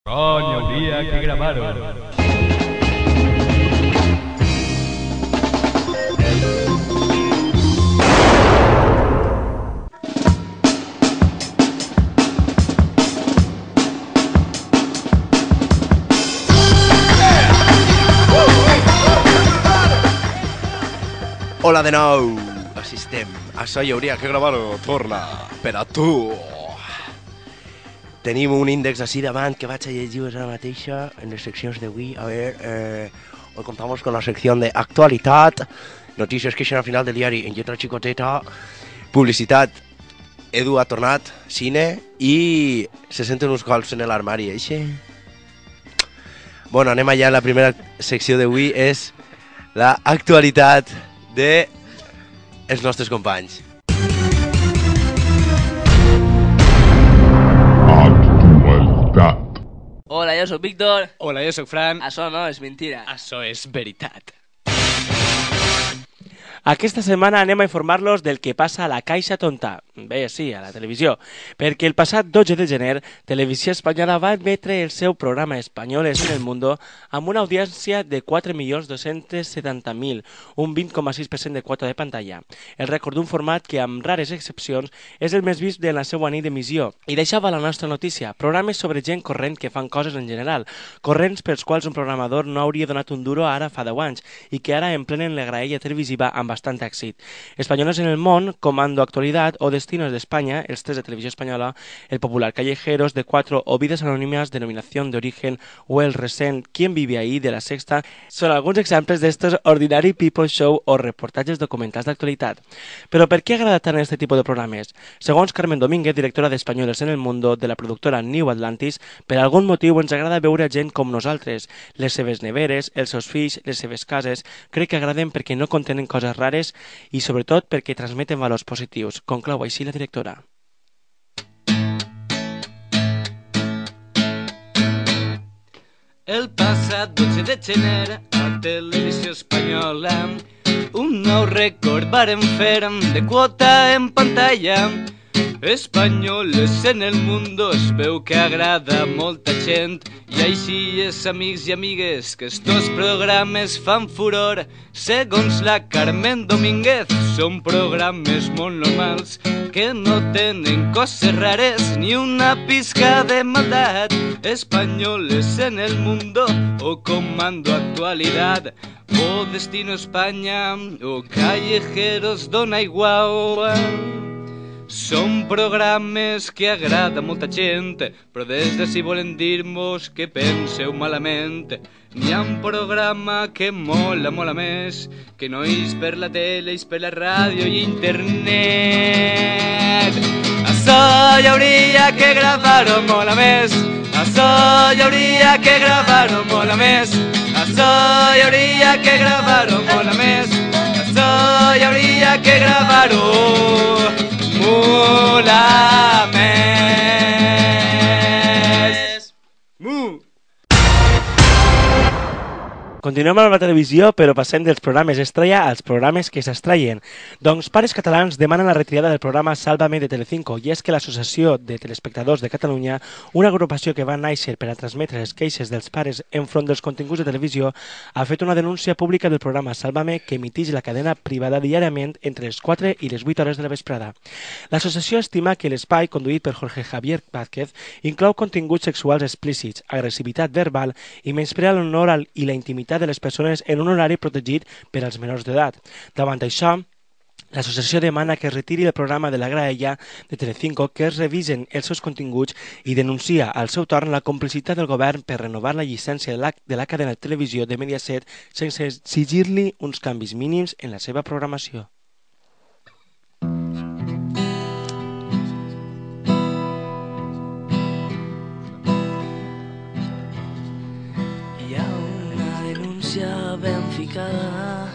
Coño, habría que grabarlo. Hola de nou, assistem. Això hi hauria que gravar-ho, torna, per a tu. Tenim un índex així davant que vaig a llegir ara mateixa en les seccions d'avui. A ver, hoy contamos con la sección de actualitat, noticias que eixen al final del diari en lletra xicoteta, publicitat, Edu ha tornat, cine i se senten uns colps en l'armari, eixe? Bueno, anem allà, la primera secció d'avui és la actualitat de els nostres companys. Actualitat. Hola, jo sóc Víctor. Hola, jo sóc Fran. Això no és mentira. Això és veritat. Aquesta setmana anem a informar-los del que passa a la Caixa Tonta. Bé, sí, a la televisió. Perquè el passat 12 de gener, Televisió Espanyola va emetre el seu programa Españoles en el Mundo amb una audiència de 4.270.000, un 20,6% de quota de pantalla. El rècord d'un format que, amb rares excepcions, és el més vist de la seva nit d'emissió. I deixava la nostra notícia, programes sobre gent corrent que fan coses en general, corrents pels quals un programador no hauria donat un duro ara fa 10 anys i que ara emplenen la graella televisiva amb bastant èxit. Españoles en el món, Comando Actualidad o Destinos de España, els tres de Televisió Espanyola, el popular Callejeros de 4 o Vides Anónimas, Denominación de Origen o el recent ¿Quién vive ahí? De la Sexta són alguns exemples d'estos Ordinary People Show o reportatges documentals d'actualitat. Però per què agrada tant este tipus de programes? Segons Carmen Domínguez, directora d'Espanyoles en el Mundo de la productora New Atlantis, per algun motiu ens agrada veure gent com nosaltres. Les seves neveres, els seus fills, les seves cases, crec que agraden perquè no contenen coses rares i sobretot perquè transmeten valors positius, conclou així la directora. El passat 12 de gener a Televisió Espanyola un nou rècord varen fer de quota en pantalla. Espanyoles en el Mundo es veu que agrada a molta gent i així és, amics i amigues, que estos programes fan furor. Segons la Carmen Domínguez, són programes molt normals que no tenen coses rares ni una pizca de maldat. Espanyoles en el Mundo o Comando Actualidad o Destino España o Callejeros dona igual. Són programes que agrada a molta gent, però des de si volen dir-nos que penseu malament. N'hi ha un programa que mola més, que no és per la tele, és per la ràdio i internet. Això hi hauria que gravar-ho mola més, això hi hauria que gravar-ho mola més, això hi hauria que gravar-ho mola més, això hi hauria que gravar-ho mola més. Continuem amb la televisió, però passem dels programes estrella als programes que s'estrellen. Doncs Pares Catalans demanen la retirada del programa Sálvame de Telecinco, i és que l'Associació de Telespectadors de Catalunya, una agrupació que va néixer per a transmetre les queixes dels pares enfront dels continguts de televisió, ha fet una denúncia pública del programa Sálvame que emiteix la cadena privada diàriament entre les 4 i les 8 hores de la vesprada. L'associació estima que l'espai, conduït per Jorge Javier Vázquez, inclou continguts sexuals explícits, agressivitat verbal i menysprea l'honor i la intimitat de les persones en un horari protegit per als menors d'edat. Davant això, l'associació demana que es retiri el programa de la graella de Telecinco, que es revisen els seus continguts i denuncia al seu torn la complicitat del govern per renovar la llicència de la cadena de televisió de Mediaset sense exigir-li uns canvis mínims en la seva programació. Ben ficada,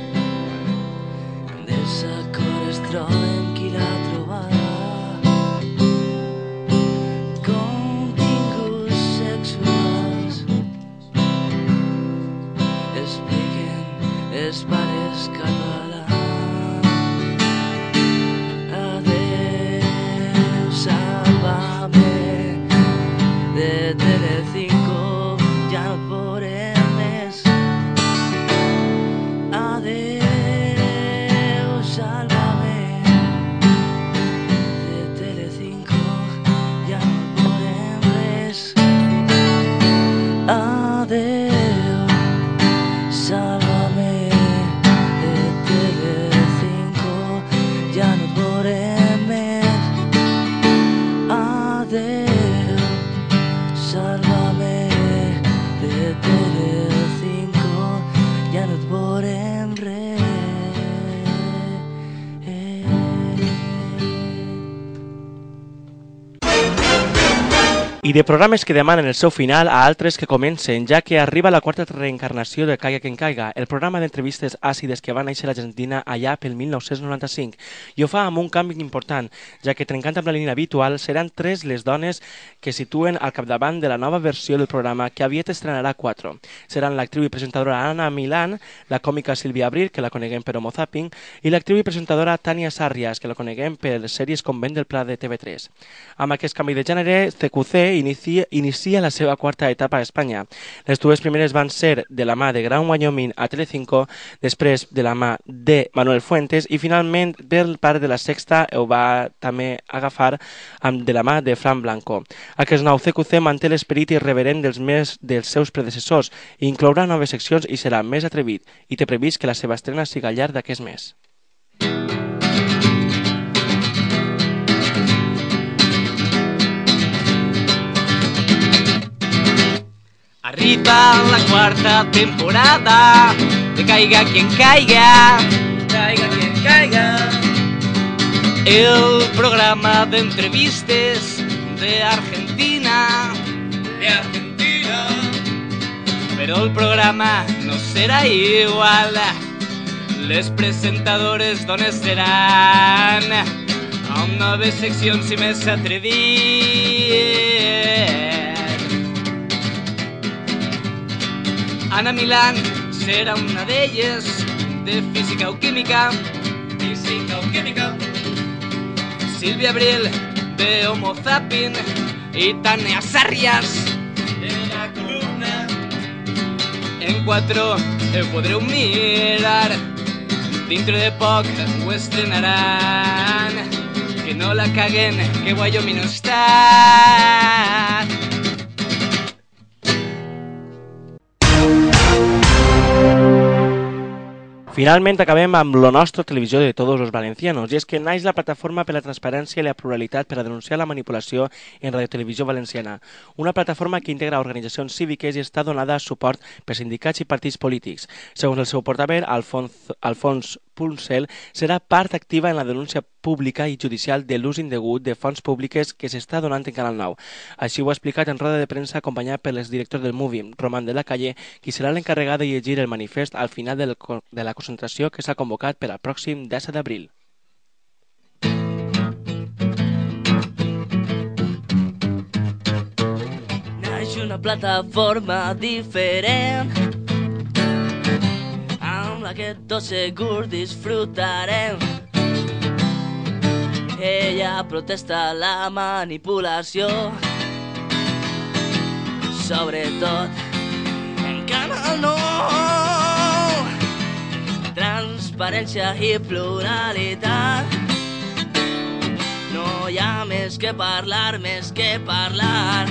desacord es troben qui l'ha trobada, continguts sexuals expliquen els pares catalans. Adeu, sálvame de Telecinco. TV5 ja no et veurem res. I de programes que demanen el seu final a altres que comencen, ja que arriba la quarta reencarnació de Caiga Quien Caiga, el programa d'entrevistes àcides que va néixer a l'Argentina allà pel 1995, i ho fa amb un canvi important, ja que trencant amb la línia habitual seran 3 les dones que situen al capdavant de la nova versió del programa que aviat estrenarà 4. Seran l'actriu i presentadora Ana Milán, la còmica Sílvia Abril, que la coneguem per Homo Zapping, i l'actriu i presentadora Tania Sarrias, que la coneguem per les sèries com Vent del Pla de TV3. Amb aquest canvi de gènere, CQC inicia la seva quarta etapa a Espanya. Les dues primeres van ser de la mà de Gran Wyoming a Telecinco, després de la mà de Manuel Fuentes i finalment del pare de la Sexta ho va també agafar de la mà de Fran Blanco. Aquest nou CQC manté l'esperit irreverent dels seus predecessors i inclourà noves seccions i serà més atrevit i té previst que la seva estrena siga al llarg d'aquest mes. Arriba la cuarta temporada de Caiga Quien Caiga. Caiga Quien Caiga. El programa de entrevistas de Argentina. De Argentina. Pero el programa no será igual. Les presentadores ¿dónde serán? A una nova sección si me atreví. Ana Milán serà una d'elles, de física o química. Física o química. Sílvia Abril, de Homo Zapping. I Tania Sarrias, de la columna. En 4 podreu mirar. Dintre de poc ho estrenaran. Que no la caguen, que Wyoming no està. Finalment acabem amb lo nostre televisió de tots els valencianos, i és que naix la plataforma per la transparència i la pluralitat per a denunciar la manipulació en radiotelevisió valenciana, una plataforma que integra organitzacions cíviques i està donada a suport per sindicats i partits polítics. Segons el seu portaveu, Alfons Pulsel, serà part activa en la denúncia pública i judicial de l'ús indegut de fonts públiques que s'està donant en Canal 9. Així ho ha explicat en roda de premsa acompanyat per l'exdirector del MUVI, Román de la Calle, qui serà l'encarregat de llegir el manifest al final de la concentració que s'ha convocat per al pròxim 10 d'abril. Naix una plataforma diferent amb la que tots segur disfrutarem. Ella protesta la manipulació, sobretot en Canal 9. Transparència i pluralitat. No hi ha més que parlar, més que parlar.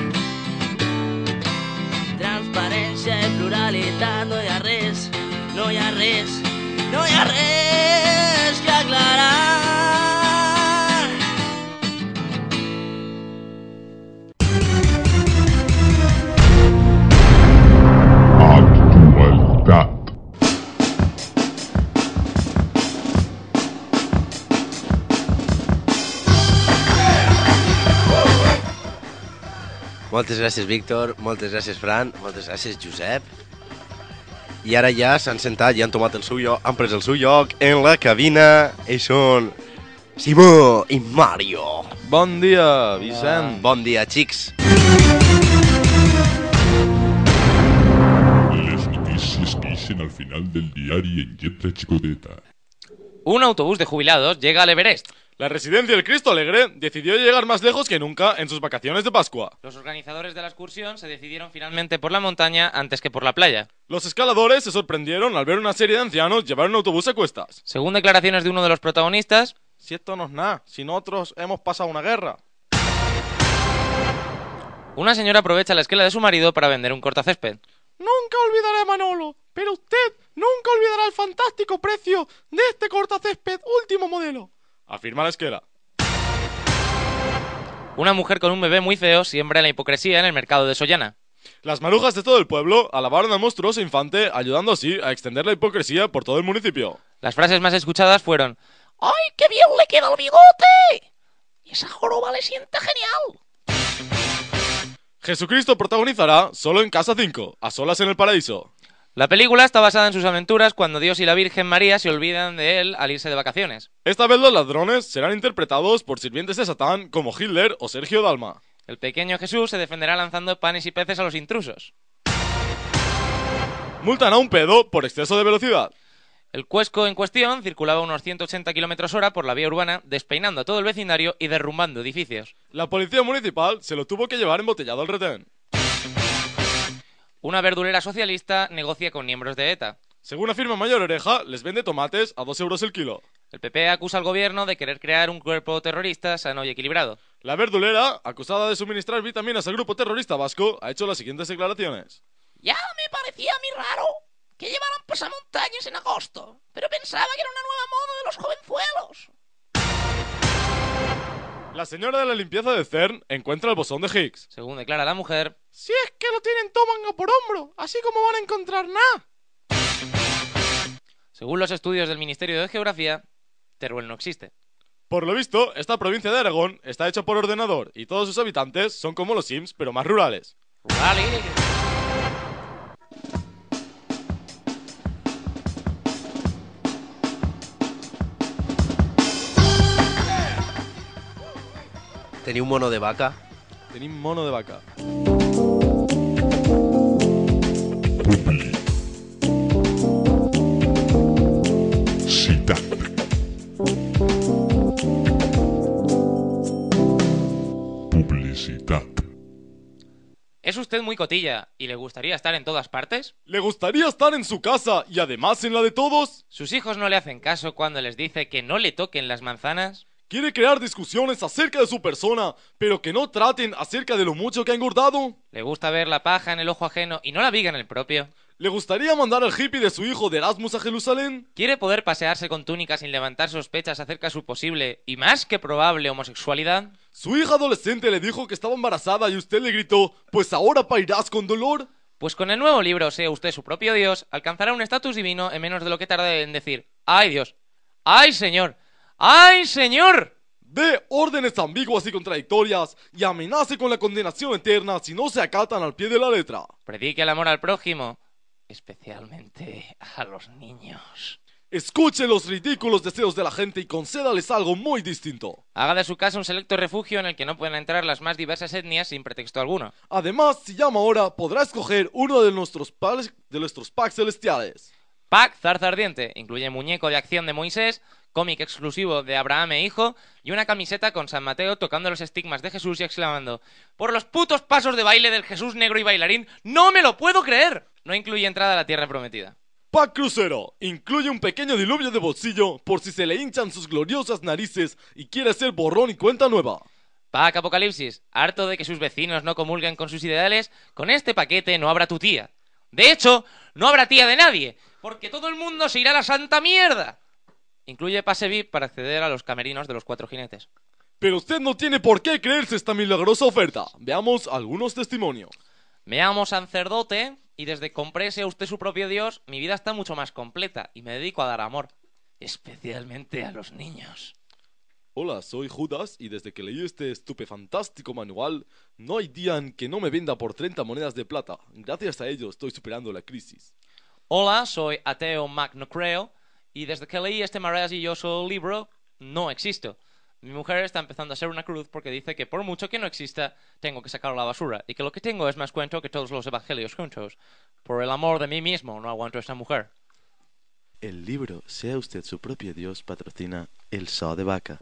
Transparència i pluralitat, no hi ha res, no hi ha res, no hi ha res que aclarar. Actualitat. Moltes gràcies, Víctor, moltes gràcies, Fran, moltes gràcies, Josep. I ara ja s'han sentat, ja han tomat el seu lloc, han pres el seu lloc en la cabina. Ells són Simó i Mario. Bon dia, Vicent. Bon dia, xics. Les noticias que dicen al final del diario en letra chicoteta. Un autobús de jubilados llega al Everest. La residencia del Cristo Alegre decidió llegar más lejos que nunca en sus vacaciones de Pascua. Los organizadores de la excursión se decidieron finalmente por la montaña antes que por la playa. Los escaladores se sorprendieron al ver una serie de ancianos llevar un autobús a cuestas. Según declaraciones de uno de los protagonistas, Si esto no es nada, si nosotros hemos pasado una guerra. una señora aprovecha la esquela de su marido para vender un cortacésped. Nunca olvidaré a Manolo, pero usted nunca olvidará el fantástico precio de este cortacésped último modelo. Afirma la esquela. Una mujer con un bebé muy feo siembra la hipocresía en el mercado de Sollana. Las marujas de todo el pueblo alabaron al monstruoso infante, ayudando así a extender la hipocresía por todo el municipio. Las frases más escuchadas fueron: ¡Ay, qué bien le queda el bigote! Y esa joroba le sienta genial. Jesucristo protagonizará Solo en Casa 5, a solas en el paraíso. La película está basada en sus aventuras cuando Dios y la Virgen María se olvidan de él al irse de vacaciones. Esta vez los ladrones serán interpretados por sirvientes de Satán como Hitler o Sergio Dalma. El pequeño Jesús se defenderá lanzando panes y peces a los intrusos. Multan a un pedo por exceso de velocidad. El cuesco en cuestión circulaba a unos 180 km/h por la vía urbana, despeinando a todo el vecindario y derrumbando edificios. La policía municipal se lo tuvo que llevar embotellado al retén. Una verdurera socialista negocia con miembros de ETA. Según afirma Mayor Oreja, les vende tomates a 2 euros el kilo. El PP acusa al gobierno de querer crear un cuerpo terrorista sano y equilibrado. La verdulera, acusada de suministrar vitaminas al grupo terrorista vasco, ha hecho las siguientes declaraciones. Ya me parecía a mí raro que llevaran pasamontañas en agosto, pero pensaba que era una nueva moda de los jovenzuelos. La señora de la limpieza de CERN encuentra el bosón de Higgs. Según declara la mujer, Si es que lo tienen todo manga por hombro, así como van a encontrar nada. según los estudios del Ministerio de Geografía, Teruel no existe. Por lo visto, esta provincia de Aragón está hecha por ordenador y todos sus habitantes son como los Sims, pero más rurales. Vale. Tenía un mono de vaca. Tenía un mono de vaca. Publicidad. Publicidad. ¿Es usted muy cotilla y le gustaría estar en todas partes? ¿Le gustaría estar en su casa y además en la de todos? ¿Sus hijos no le hacen caso cuando les dice que no le toquen las manzanas? ¿Quiere crear discusiones acerca de su persona, pero que no traten acerca de lo mucho que ha engordado? ¿Le gusta ver la paja en el ojo ajeno y no la viga en el propio? ¿Le gustaría mandar al hippie de su hijo de Erasmus a Jerusalén? ¿Quiere poder pasearse con túnica sin levantar sospechas acerca de su posible y más que probable homosexualidad? Su hija adolescente le dijo que estaba embarazada y usted le gritó, pues ahora parirás con dolor. Pues con el nuevo libro Sea usted su propio Dios, alcanzará un estatus divino en menos de lo que tarde en decir ¡ay Dios! ¡Ay Señor! ¡Ay Señor! Dé órdenes ambiguas y contradictorias y amenace con la condenación eterna si no se acatan al pie de la letra. Predique el amor al prójimo, especialmente a los niños. Escuche los ridículos deseos de la gente y concédales algo muy distinto. Haga de su casa un selecto refugio en el que no puedan entrar las más diversas etnias sin pretexto alguno. Además, si llama ahora, podrá escoger uno de nuestros packs celestiales. Pack Zarza Ardiente incluye muñeco de acción de Moisés, cómic exclusivo de Abraham e Hijo y una camiseta con San Mateo tocando los estigmas de Jesús y exclamando ¡por los putos pasos de baile del Jesús negro y bailarín! ¡No me lo puedo creer! No incluye entrada a la tierra prometida. Pack Crucero incluye un pequeño diluvio de bolsillo por si se le hinchan sus gloriosas narices y quiere ser borrón y cuenta nueva. Pack Apocalipsis, harto de que sus vecinos no comulguen con sus ideales, con este paquete no habrá tu tía. De hecho, no habrá tía de nadie, porque todo el mundo se irá a la santa mierda. Incluye pase VIP para acceder a los camerinos de los 4 jinetes. Pero usted no tiene por qué creerse esta milagrosa oferta. Veamos algunos testimonios. Me llamo sacerdote y desde que compré Sea usted su propio Dios, mi vida está mucho más completa y me dedico a dar amor, especialmente a los niños. Hola, soy Judas y desde que leí este estupefantástico manual, no hay día en que no me venda por 30 monedas de plata. Gracias a ello estoy superando la crisis. Hola, soy ateo magno creo y desde que leí este maravilloso libro, no existo. Mi mujer está empezando a ser una cruz porque dice que por mucho que no exista, tengo que sacarlo a la basura y que lo que tengo es más cuento que todos los evangelios juntos. Por el amor de mí mismo, no aguanto a esta mujer. El libro Sea usted su propio Dios patrocina el So de Vaca.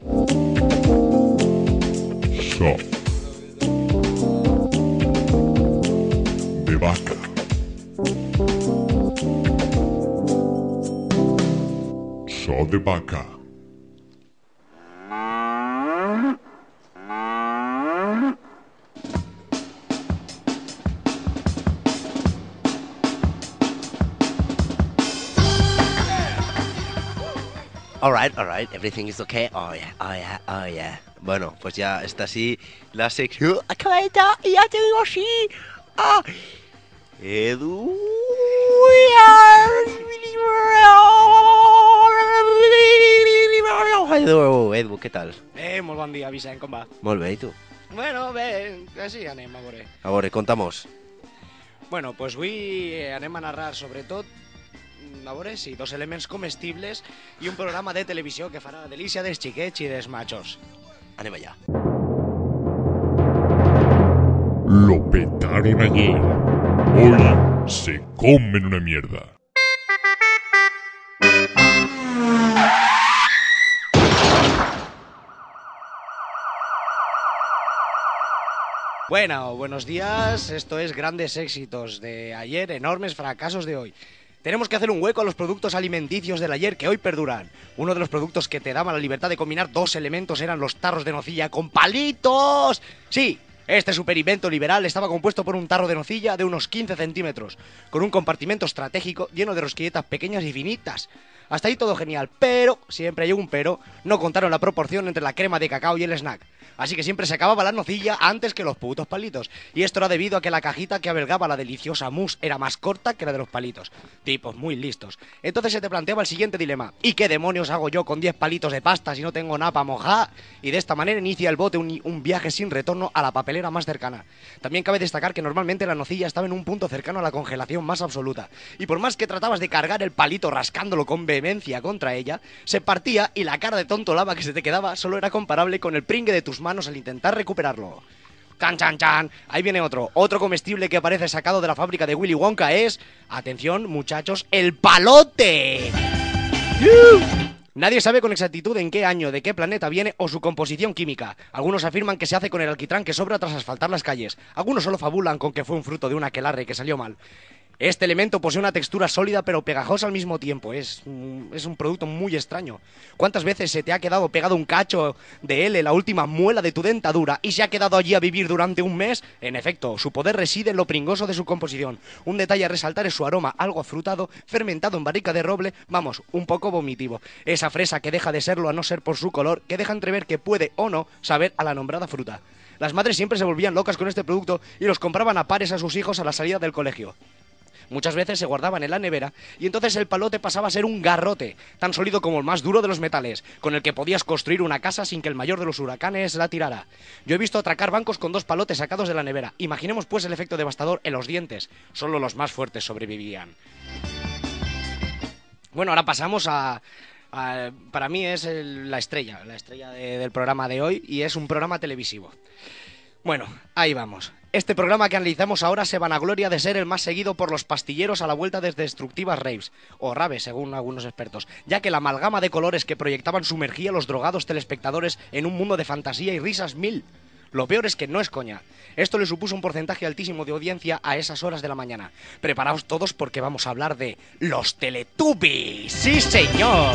So de vaca. So de vaca. Alright, everything is okay. Oh yeah. Bueno, pues ya está así la sección acabada y ya tengo así Edu... Edu, què tal? Molt bon dia, Vicent, com va? Molt bé, i tu? Bueno, bé, així anem, a veure. A veure, conta'mos. Bueno, pues avui anem a narrar, sobretot, a veure, sí, 2 elements comestibles i un programa de televisió que farà la delícia dels xiquets i dels machos. Anem allà. Lo petaron ayer. Hoy se comen una mierda. Bueno, buenos días, esto es Grandes Éxitos de ayer, Enormes Fracasos de hoy. Tenemos que hacer un hueco a los productos alimenticios del ayer que hoy perduran. Uno de los productos que te daban la libertad de combinar 2 elementos eran los tarros de nocilla con palitos. Sí, este superinvento liberal estaba compuesto por un tarro de nocilla de unos 15 centímetros, con un compartimento estratégico lleno de rosquilletas pequeñas y finitas. Hasta ahí todo genial, pero, siempre hay un pero, no contaron la proporción entre la crema de cacao y el snack. Así que siempre se acababa la nocilla antes que los putos palitos. Y esto era debido a que la cajita que albergaba la deliciosa mousse era más corta que la de los palitos. Tipos muy listos. Entonces se te planteaba el siguiente dilema. ¿Y qué demonios hago yo con 10 palitos de pasta si no tengo nada para mojar? Y de esta manera inicia el bote un viaje sin retorno a la papelera más cercana. También cabe destacar que normalmente la nocilla estaba en un punto cercano a la congelación más absoluta. Y por más que tratabas de cargar el palito rascándolo con vehemencia contra ella, se partía y la cara de tonto lava que se te quedaba solo era comparable con el pringue de tus manos al intentar recuperarlo. ¡Chan, chan, chan! Ahí viene otro comestible que aparece sacado de la fábrica de Willy Wonka es... Atención, muchachos, ¡el palote! Nadie sabe con exactitud en qué año, de qué planeta viene o su composición química. Algunos afirman que se hace con el alquitrán que sobra tras asfaltar las calles. Algunos solo fabulan con que fue un fruto de un aquelarre que salió mal. Este elemento posee una textura sólida pero pegajosa al mismo tiempo. Es un producto muy extraño. ¿Cuántas veces se te ha quedado pegado un cacho de él en la última muela de tu dentadura y se ha quedado allí a vivir durante un mes? En efecto, su poder reside en lo pringoso de su composición. Un detalle a resaltar es su aroma algo afrutado, fermentado en barrica de roble, vamos, un poco vomitivo. Esa fresa que deja de serlo a no ser por su color, que deja entrever que puede o no saber a la nombrada fruta. Las madres siempre se volvían locas con este producto y los compraban a pares a sus hijos a la salida del colegio. Muchas veces se guardaban en la nevera y entonces el palote pasaba a ser un garrote, tan sólido como el más duro de los metales, con el que podías construir una casa sin que el mayor de los huracanes la tirara. Yo he visto atracar bancos con 2 palotes sacados de la nevera. Imaginemos pues el efecto devastador en los dientes. Solo los más fuertes sobrevivían. Bueno, ahora pasamos para mí es la estrella del programa de hoy y es un programa televisivo. Bueno, ahí vamos. Este programa que analizamos ahora se vanagloria de ser el más seguido por los pastilleros a la vuelta de destructivas raves, o raves según algunos expertos, ya que la amalgama de colores que proyectaban sumergía a los drogados telespectadores en un mundo de fantasía y risas mil. Lo peor es que no es coña. Esto le supuso un porcentaje altísimo de audiencia a esas horas de la mañana. Preparaos todos porque vamos a hablar de los Teletubbies. ¡Sí, señor!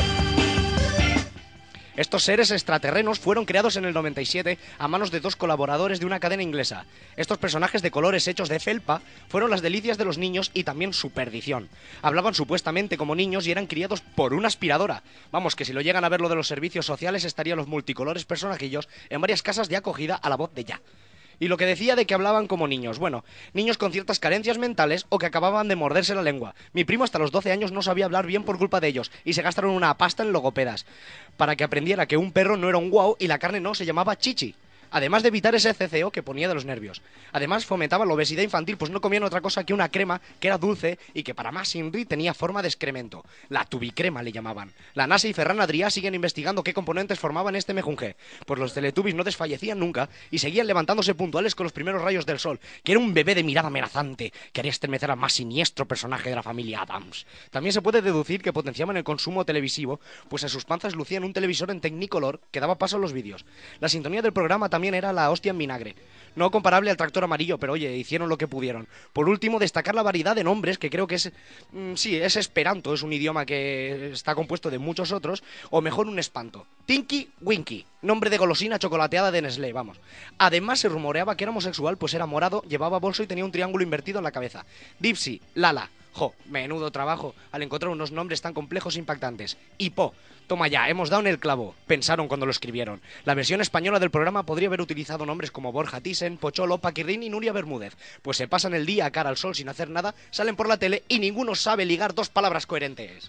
Estos seres extraterrenos fueron creados en el 97 a manos de 2 colaboradores de una cadena inglesa. Estos personajes de colores hechos de felpa fueron las delicias de los niños y también su perdición. Hablaban supuestamente como niños y eran criados por una aspiradora. Vamos, que si lo llegan a ver lo de los servicios sociales estarían los multicolores personajillos en varias casas de acogida a la voz de ya. Y lo que decía de que hablaban como niños, bueno, niños con ciertas carencias mentales o que acababan de morderse la lengua. Mi primo hasta los 12 años no sabía hablar bien por culpa de ellos y se gastaron una pasta en logopedas para que aprendiera que un perro no era un guau y la carne no se llamaba chichi. Además de evitar ese CCO que ponía de los nervios. Además fomentaba la obesidad infantil, pues no comían otra cosa que una crema que era dulce y que para más Inri tenía forma de excremento. La tubicrema le llamaban. La NASA y Ferran Adrià siguen investigando qué componentes formaban este mejunje, pues los Teletubbies no desfallecían nunca y seguían levantándose puntuales con los primeros rayos del sol, que era un bebé de mirada amenazante que haría estremecer al más siniestro personaje de la familia Addams. También se puede deducir que potenciaban el consumo televisivo, pues en sus panzas lucían un televisor en Technicolor que daba paso a los vídeos. La sintonía del programa también era la hostia en vinagre. No comparable al Tractor Amarillo, pero oye, hicieron lo que pudieron. Por último, destacar la variedad de nombres, que creo que es... sí, es esperanto, es un idioma que está compuesto de muchos otros, o mejor un espanto. Tinky Winky, nombre de golosina chocolateada de Nestlé, vamos. Además se rumoreaba que era homosexual, pues era morado, llevaba bolso y tenía un triángulo invertido en la cabeza. Dipsy, Lala, Jo, menudo trabajo, al encontrar unos nombres tan complejos e impactantes. Hipo, toma ya, hemos dado en el clavo, pensaron cuando lo escribieron. La versión española del programa podría haber utilizado nombres como Borja Thyssen, Pocholo, Paquirrín y Nuria Bermúdez, pues se pasan el día a cara al sol sin hacer nada, salen por la tele y ninguno sabe ligar dos palabras coherentes.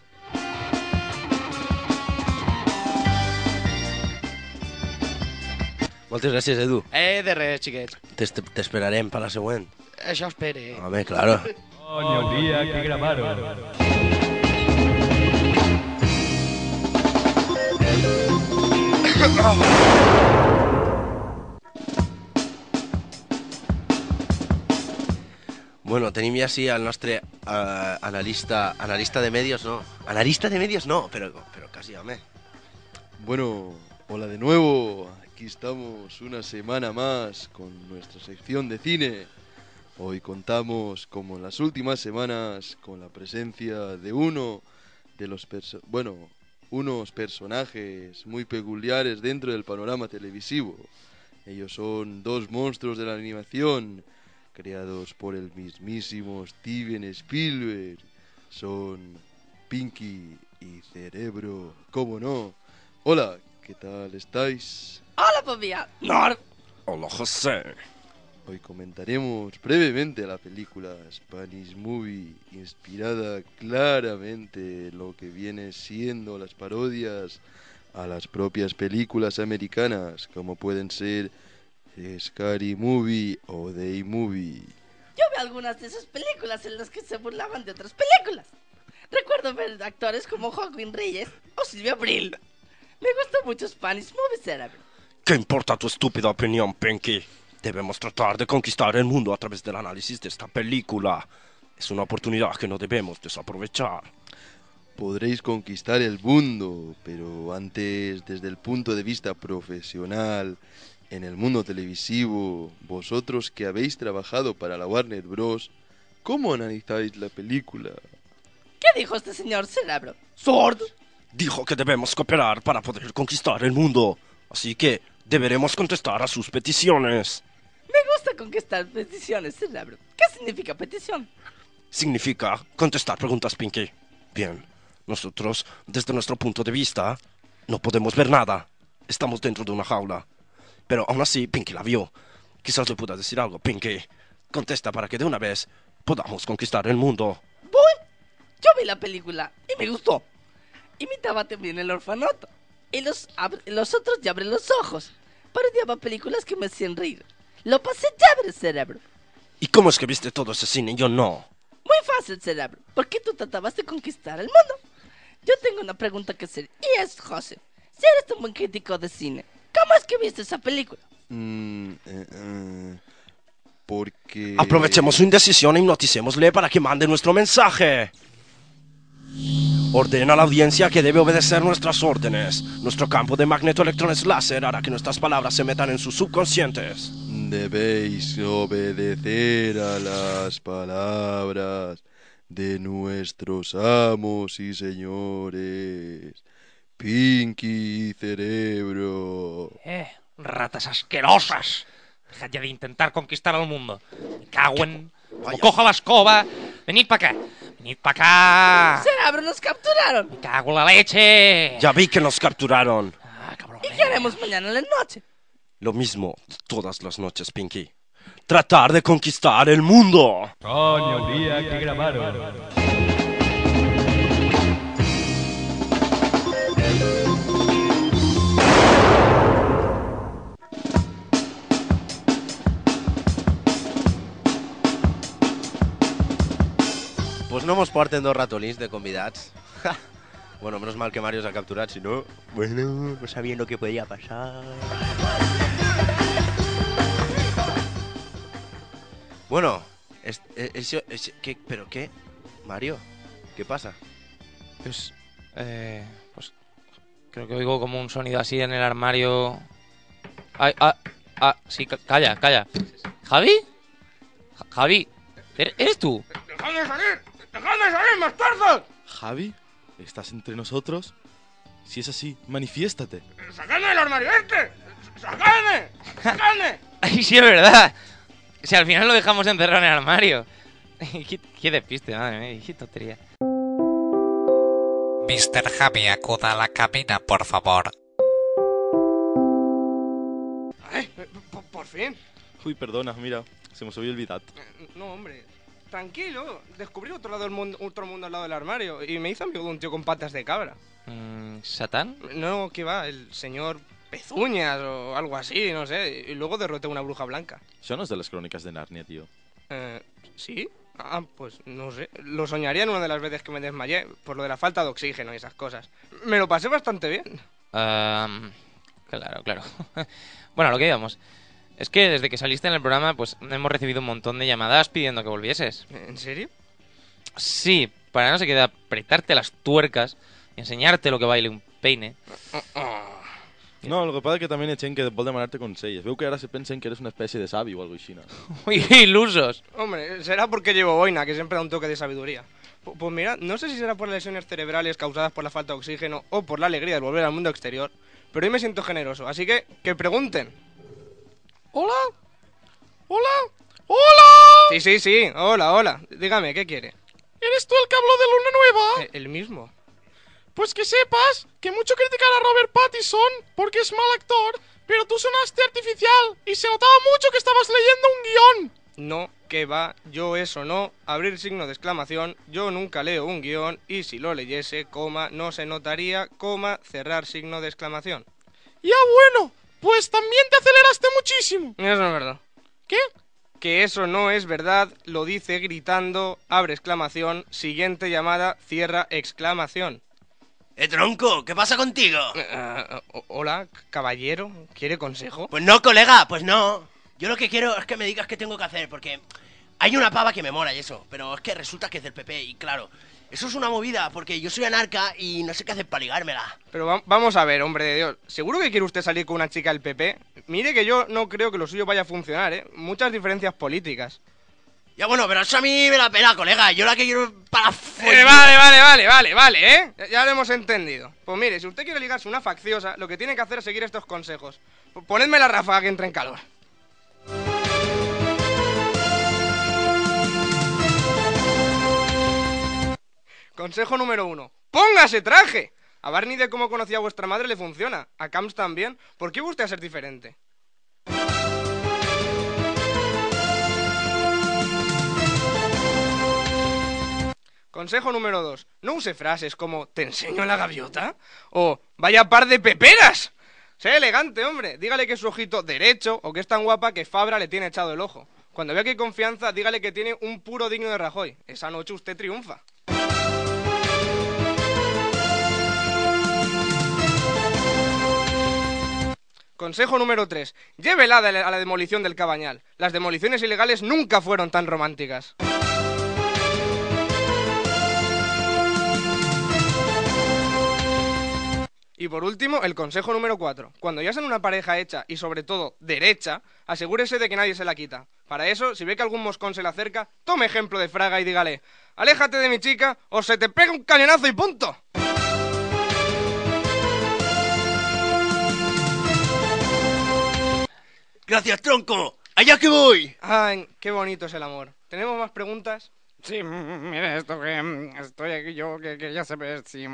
Moltes gràcies, Edu. De res, xiquets. T'esperarem per la següent. Això espere. Home, claro. Coño, el día que grabaron. Bueno, tenim ja sí el nostre analista de medios, no. Analista de medios no, pero casi, home. Bueno, hola de nuevo. Aquí estamos una semana más con nuestra sección de cine. Hoy contamos, como en las últimas semanas, con la presencia de unos personajes muy peculiares dentro del panorama televisivo. Ellos son dos monstruos de la animación, creados por el mismísimo Steven Spielberg. Son Pinky y Cerebro, ¿cómo no? Hola, ¿qué tal estáis? Hola, Papía. Hola, José. Hoy comentaremos brevemente la película Spanish Movie, inspirada claramente en lo que viene siendo las parodias a las propias películas americanas, como pueden ser Scary Movie o Day Movie. Yo vi algunas de esas películas en las que se burlaban de otras películas. Recuerdo ver actores como Joaquín Reyes o Silvia Abril. Me gustó mucho Spanish Movie, Cerebro. ¿Qué importa tu estúpida opinión, Pinky? Debemos tratar de conquistar el mundo a través del análisis de esta película. Es una oportunidad que no debemos desaprovechar. Podréis conquistar el mundo, pero antes, desde el punto de vista profesional, en el mundo televisivo, vosotros que habéis trabajado para la Warner Bros., ¿cómo analizáis la película? ¿Qué dijo este señor, Cerebro? ¡Sword! Dijo que debemos cooperar para poder conquistar el mundo. Así que deberemos contestar a sus peticiones. Me gusta conquistar peticiones, Cerebro. ¿Qué significa petición? Significa contestar preguntas, Pinky. Bien, nosotros, desde nuestro punto de vista, no podemos ver nada. Estamos dentro de una jaula. Pero aún así, Pinky la vio. Quizás le pueda decir algo, Pinky. Contesta para que de una vez podamos conquistar el mundo. Bueno, yo vi la película y me gustó. Imitaba también el orfanato. Y los otros ya abren los ojos. Parodiaba películas que me hacían reír. Lo pasé chévere, Cerebro. ¿Y cómo es que viste todo ese cine y yo no? Muy fácil, Cerebro. ¿Por qué tú tratabas de conquistar el mundo? Yo tengo una pregunta que hacer. Y es, José, si eres tan buen crítico de cine, ¿cómo es que viste esa película? Porque... Aprovechemos su indecisión e hipnoticémosle para que mande nuestro mensaje. Ordena a la audiencia que debe obedecer nuestras órdenes. Nuestro campo de magnetoelectrones láser hará que nuestras palabras se metan en sus subconscientes. Debéis obedecer a las palabras de nuestros amos y señores, Pinky y Cerebro. Ratas asquerosas. Dejad ya de intentar conquistar al mundo. Me cago en... Como cojo la escoba. Venid para acá. Venid para acá. Cerebro, nos capturaron. Me cago en la leche. Ya vi que nos capturaron. ¿Y qué haremos mañana en la noche? Lo mismo todas las noches, Pinky. Tratar de conquistar el mundo. Coño, el día que grabaron. Pues no nos porten dos ratolins de convidats. Bueno, menos mal que Mario se ha capturat, si no... Bueno, no sabían lo que podía pasar. Bueno, ¿pero qué? Mario, ¿qué pasa? Pues creo que oigo como un sonido así en el armario. Sí, calla. ¿Javi? Javi, ¿eres tú? ¡Dejadme salir! ¡Dejadme salir, bastardos! ¿Javi? ¿Estás entre nosotros? Si es así, manifiéstate. ¡Sacadme del armario este! ¡Sacadme! ¡Sacadme! Ay, sí, es verdad. Si al final lo dejamos encerrado en el armario. Qué despiste, madre mía, qué tontería. Mr. Javi, acuda a la cabina, por favor. Ay, por fin. Uy, perdona, mira, se me había olvidado. No, hombre, tranquilo. Descubrí otro mundo al lado del armario y me hizo amigo de un tío con patas de cabra. ¿Satán? No, ¿qué va? El señor Pezuñas o algo así, no sé. Y luego derroté a una bruja blanca. Eso no es de las crónicas de Narnia, tío. ¿Sí? Ah, pues no sé. Lo soñaría en una de las veces que me desmayé, por lo de la falta de oxígeno y esas cosas. Me lo pasé bastante bien. Claro. Bueno, lo que íbamos. Es que desde que saliste en el programa, pues hemos recibido un montón de llamadas pidiendo que volvieses. ¿En serio? Sí, para no se quede apretarte las tuercas y enseñarte lo que baile un peine. No, lo que pasa es que también echen que vol demanarte conselles. Veo que ahora se pensen que eres una especie de sabio o algo así, ¿no? Uy, ilusos. Hombre, será porque llevo boina, que siempre da un toque de sabiduría. Pues mira, no sé si será por las lesiones cerebrales causadas por la falta de oxígeno o por la alegría de volver al mundo exterior, pero hoy me siento generoso, así que pregunten. ¿Hola? ¡Hola! Sí, hola. Dígame, ¿qué quiere? ¿Eres tú el que habló de Luna Nueva? El mismo. Pues que sepas que mucho criticar a Robert Pattinson porque es mal actor, pero tú sonaste artificial y se notaba mucho que estabas leyendo un guión. No, que va, yo eso no, abrir signo de exclamación, yo nunca leo un guión y si lo leyese, coma, no se notaría, coma, cerrar signo de exclamación. Ya bueno, pues también te aceleraste muchísimo. Eso no es verdad. ¿Qué? Que eso no es verdad, lo dice gritando, abre exclamación, siguiente llamada, cierra exclamación. Tronco, ¿qué pasa contigo? Hola, caballero, ¿quiere consejo? Pues no, colega, pues no. Yo lo que quiero es que me digas qué tengo que hacer, porque hay una pava que me mola y eso, pero es que resulta que es del PP y claro, eso es una movida, porque yo soy anarca y no sé qué hacer para ligármela. Pero vamos a ver, hombre de Dios, ¿seguro que quiere usted salir con una chica del PP? Mire que yo no creo que lo suyo vaya a funcionar, ¿eh? Muchas diferencias políticas. Ya bueno, pero eso a mí me la pela, colega, yo la que quiero para... Vale, ¿eh? Ya lo hemos entendido. Pues mire, si usted quiere ligarse una facciosa, lo que tiene que hacer es seguir estos consejos. Ponedme la ráfaga que entre en calor. Consejo número 1. ¡Póngase traje! A Barney de cómo conocía a vuestra madre le funciona. A Camps también. ¿Por qué usted a ser diferente? Consejo número 2. No use frases como ¿te enseño la gaviota? O vaya par de peperas. Sea elegante, hombre. Dígale que es su ojito derecho o que es tan guapa que Fabra le tiene echado el ojo. Cuando vea que hay confianza, dígale que tiene un puro digno de Rajoy. Esa noche usted triunfa. Consejo número 3. Llévela a la demolición del Cabañal. Las demoliciones ilegales nunca fueron tan románticas. Y por último, el consejo número 4. Cuando ya sean una pareja hecha y sobre todo derecha, asegúrese de que nadie se la quita. Para eso, si ve que algún moscón se le acerca, tome ejemplo de Fraga y dígale: aléjate de mi chica o se te pega un cañonazo y punto. Gracias, tronco. ¡Allá que voy! Ay, qué bonito es el amor. ¿Tenemos más preguntas? Sí, mire, esto que estoy aquí yo, que ya se ve si...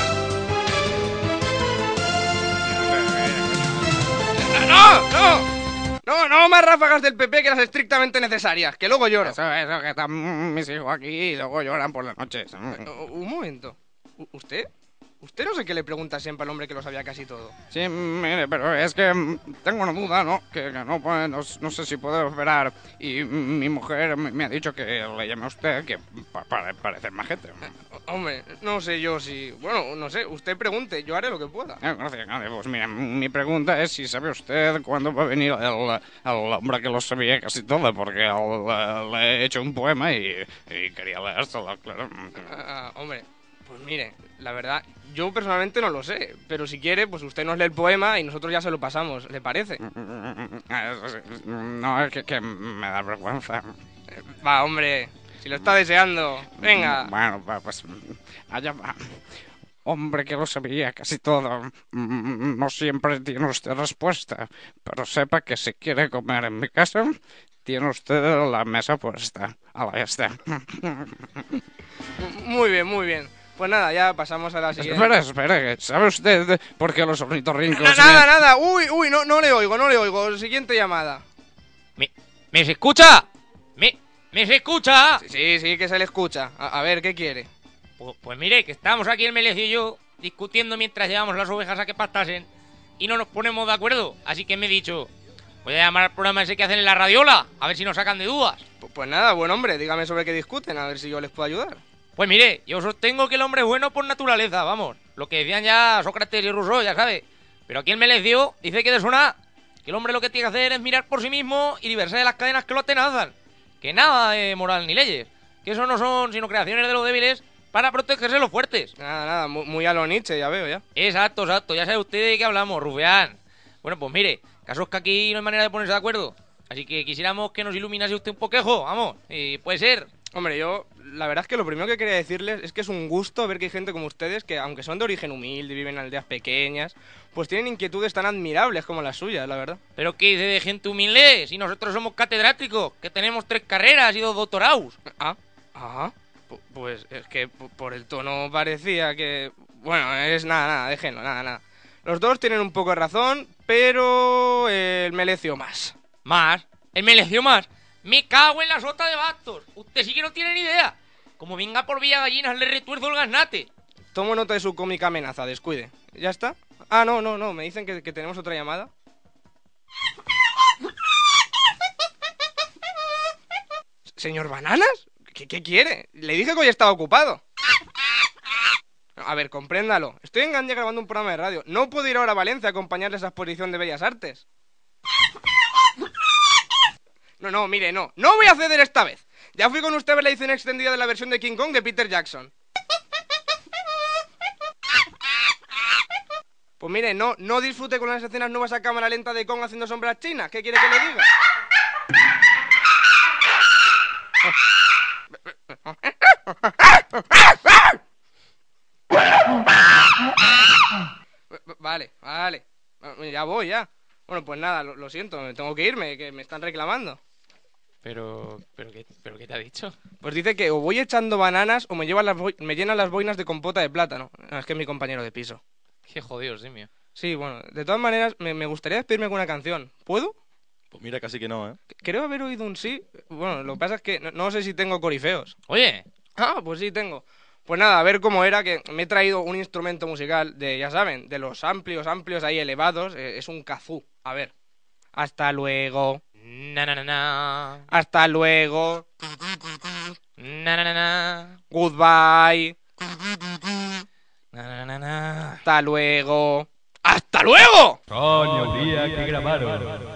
No más ráfagas del PP que las estrictamente necesarias, que luego lloro. Eso, que están mis hijos aquí y luego lloran por las noches. Un momento. ¿Usted no sé qué le pregunta siempre al hombre que lo sabía casi todo? Sí, mire, pero es que tengo una duda, ¿no? Que no sé si puedo esperar. Y mi mujer me ha dicho que le llame a usted, que para parecer majete. Hombre, no sé yo si... Bueno, no sé, usted pregunte, yo haré lo que pueda. Gracias. Pues mira, mi pregunta es si sabe usted cuándo va a venir el hombre que lo sabía casi todo, porque le he hecho un poema y quería leérselo, claro. Hombre, pues mire, la verdad, yo personalmente no lo sé, pero si quiere, pues usted nos lee el poema y nosotros ya se lo pasamos, ¿le parece? No, es que me da vergüenza. Va, hombre, si lo está deseando, venga. Bueno, pues allá va. Hombre que lo sabía casi todo, no siempre tiene usted respuesta, pero sepa que si quiere comer en mi casa, tiene usted la mesa puesta. Ahí está. Muy bien, muy bien. Pues nada, ya pasamos a la siguiente. Espera, ¿sabe usted por qué los ornitorrincos... Nada. Uy, no le oigo. Siguiente llamada. ¿Me se escucha? ¿Me se escucha? Sí, que se le escucha. A ver, ¿qué quiere? Pues mire, que estamos aquí el Melecio y yo discutiendo mientras llevamos las ovejas a que pastasen y no nos ponemos de acuerdo. Así que me he dicho, voy a llamar al programa ese que hacen en la radiola, a ver si nos sacan de dudas. Pues nada, buen hombre, dígame sobre qué discuten, a ver si yo les puedo ayudar. Pues mire, yo sostengo que el hombre es bueno por naturaleza, vamos. Lo que decían ya Sócrates y Rousseau, ya sabe. Pero aquí el Melecio dice que de eso nada, que el hombre lo que tiene que hacer es mirar por sí mismo y liberarse de las cadenas que lo atenazan. Que nada de moral ni leyes, que eso no son sino creaciones de los débiles para protegerse de los fuertes. Nada, muy a lo Nietzsche, ya veo, ya. Exacto, ya sabe usted de qué hablamos, Rufián. Bueno, pues mire, caso es que aquí no hay manera de ponerse de acuerdo. Así que quisiéramos que nos iluminase usted un poquejo, vamos, puede ser. Hombre, yo, la verdad es que lo primero que quería decirles es que es un gusto ver que hay gente como ustedes que, aunque son de origen humilde y viven en aldeas pequeñas, pues tienen inquietudes tan admirables como las suyas, la verdad. ¿Pero qué dice de gente humilde? Si nosotros somos catedráticos, que tenemos 3 carreras y 2 doctorados. Pues es que por el tono parecía que... Bueno, es nada, déjenlo, nada. Los dos tienen un poco de razón, pero el Melecio más. ¿Más? ¿El Melecio más? Me cago en la sota de bastos. Usted sí que no tiene ni idea. Como venga por Villa Gallinas, le retuerzo el gaznate. Tomo nota de su cómica amenaza, descuide. ¿Ya está? Ah, no, me dicen que tenemos otra llamada. ¿Señor Bananas? ¿Qué quiere? Le dije que hoy estaba ocupado. A ver, compréndalo. Estoy en Gandia grabando un programa de radio. No puedo ir ahora a Valencia a acompañarle a esa exposición de Bellas Artes. No, mire, no voy a ceder esta vez. Ya fui con usted a ver la edición extendida de la versión de King Kong de Peter Jackson. Pues mire, no disfrute con las escenas nuevas a cámara lenta de Kong haciendo sombras chinas. ¿Qué quiere que le diga? Vale. Ya voy, ya. Bueno, pues nada, lo siento, me tengo que irme, que me están reclamando. ¿Pero qué te ha dicho? Pues dice que o voy echando bananas o me llenan las boinas de compota de plátano. Es que es mi compañero de piso. Qué jodido, simio. Sí, bueno, de todas maneras, me gustaría despedirme con una canción. ¿Puedo? Pues mira, casi que no, ¿eh? Creo haber oído un sí. Bueno, lo que pasa es que no sé si tengo corifeos. Oye. Pues sí, tengo. Pues nada, a ver cómo era, que me he traído un instrumento musical de, ya saben, de los amplios ahí elevados. Es un kazoo. A ver. Hasta luego. Na. Hasta luego. Na. Goodbye. Na. Hasta luego. ¡Hasta luego! Coño, el día que grabaron.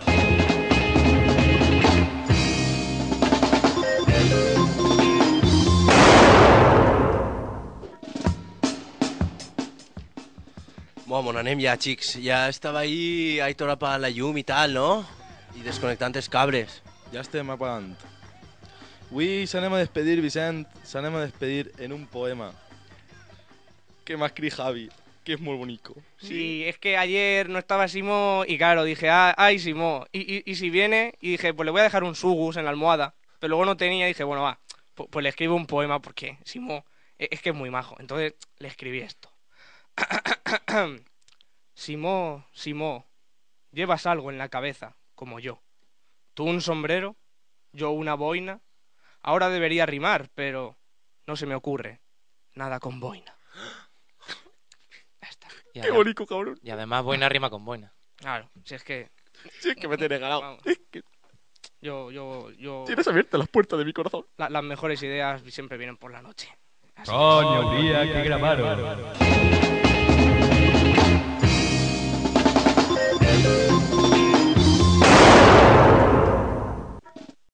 Bueno, anem ja, xics. Ja estava ahí Aitor apagant la llum i tal, no? I desconnectant els cabres. Ja estem apagant. Avui s'anem a despedir, Vicent, s'anem a despedir en un poema que m'ha escrit Javi, que es muy bonito. Sí, es que ayer no estaba Simó y claro, dije, ay Simó, y si viene, y dije, pues le voy a dejar un sugus en la almohada, pero luego no tenía y dije, bueno, va, pues le escribo un poema porque Simó es que es muy majo, entonces le escribí esto. Simó, llevas algo en la cabeza, como yo. Tú un sombrero, yo una boina. Ahora debería rimar, pero no se me ocurre nada con boina. Ya está. Qué bonito, cabrón. Y además boina rima con boina. Claro, si es que me tiene ganado. Es que yo... Tienes abiertas las puertas de mi corazón. Las mejores ideas siempre vienen por la noche. Coño, el día que grabaron.